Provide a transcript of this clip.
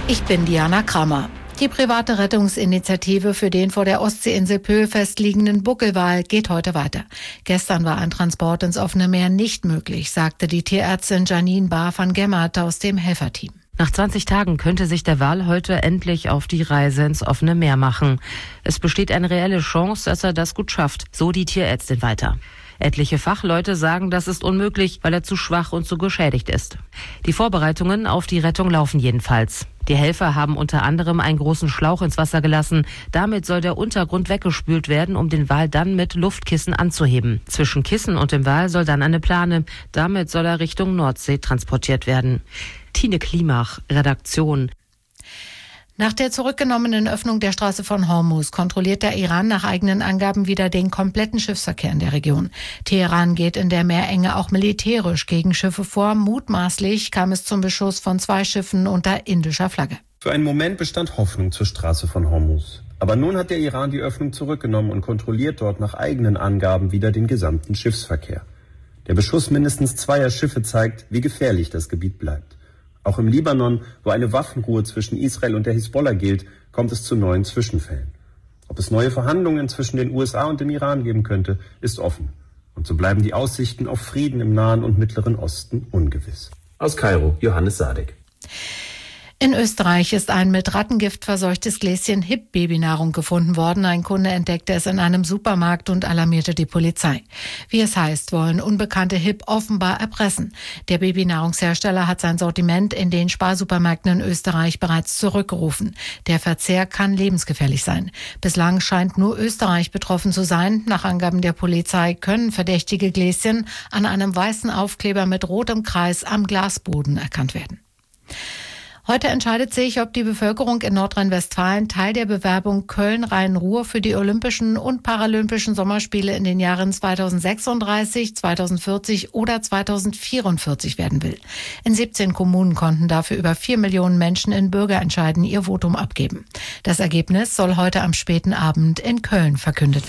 Ich bin Diana Krammer. Die private Rettungsinitiative für den vor der Ostseeinsel Pöhl festliegenden Buckelwal geht heute weiter. Gestern war ein Transport ins offene Meer nicht möglich, sagte die Tierärztin Janine Bahr van Gemmert aus dem Helferteam. Nach 20 Tagen könnte sich der Wal heute endlich auf die Reise ins offene Meer machen. Es besteht eine reelle Chance, dass er das gut schafft, so die Tierärztin weiter. Etliche Fachleute sagen, das ist unmöglich, weil er zu schwach und zu geschädigt ist. Die Vorbereitungen auf die Rettung laufen jedenfalls. Die Helfer haben unter anderem einen großen Schlauch ins Wasser gelassen. Damit soll der Untergrund weggespült werden, um den Wal dann mit Luftkissen anzuheben. Zwischen Kissen und dem Wal soll dann eine Plane. Damit soll er Richtung Nordsee transportiert werden. Tine Klimach, Redaktion. Nach der zurückgenommenen Öffnung der Straße von Hormuz kontrolliert der Iran nach eigenen Angaben wieder den kompletten Schiffsverkehr in der Region. Teheran geht in der Meerenge auch militärisch gegen Schiffe vor. Mutmaßlich kam es zum Beschuss von 2 Schiffen unter indischer Flagge. Für einen Moment bestand Hoffnung zur Straße von Hormuz. Aber nun hat der Iran die Öffnung zurückgenommen und kontrolliert dort nach eigenen Angaben wieder den gesamten Schiffsverkehr. Der Beschuss mindestens 2 Schiffe zeigt, wie gefährlich das Gebiet bleibt. Auch im Libanon, wo eine Waffenruhe zwischen Israel und der Hisbollah gilt, kommt es zu neuen Zwischenfällen. Ob es neue Verhandlungen zwischen den USA und dem Iran geben könnte, ist offen. Und so bleiben die Aussichten auf Frieden im Nahen und Mittleren Osten ungewiss. Aus Kairo, Johannes Sadek. In Österreich ist ein mit Rattengift verseuchtes Gläschen HIP-Babynahrung gefunden worden. Ein Kunde entdeckte es in einem Supermarkt und alarmierte die Polizei. Wie es heißt, wollen Unbekannte HIP offenbar erpressen. Der Babynahrungshersteller hat sein Sortiment in den Sparsupermärkten in Österreich bereits zurückgerufen. Der Verzehr kann lebensgefährlich sein. Bislang scheint nur Österreich betroffen zu sein. Nach Angaben der Polizei können verdächtige Gläschen an einem weißen Aufkleber mit rotem Kreis am Glasboden erkannt werden. Heute entscheidet sich, ob die Bevölkerung in Nordrhein-Westfalen Teil der Bewerbung Köln-Rhein-Ruhr für die Olympischen und Paralympischen Sommerspiele in den Jahren 2036, 2040 oder 2044 werden will. In 17 Kommunen konnten dafür über 4 Millionen Menschen in Bürgerentscheiden ihr Votum abgeben. Das Ergebnis soll heute am späten Abend in Köln verkündet werden.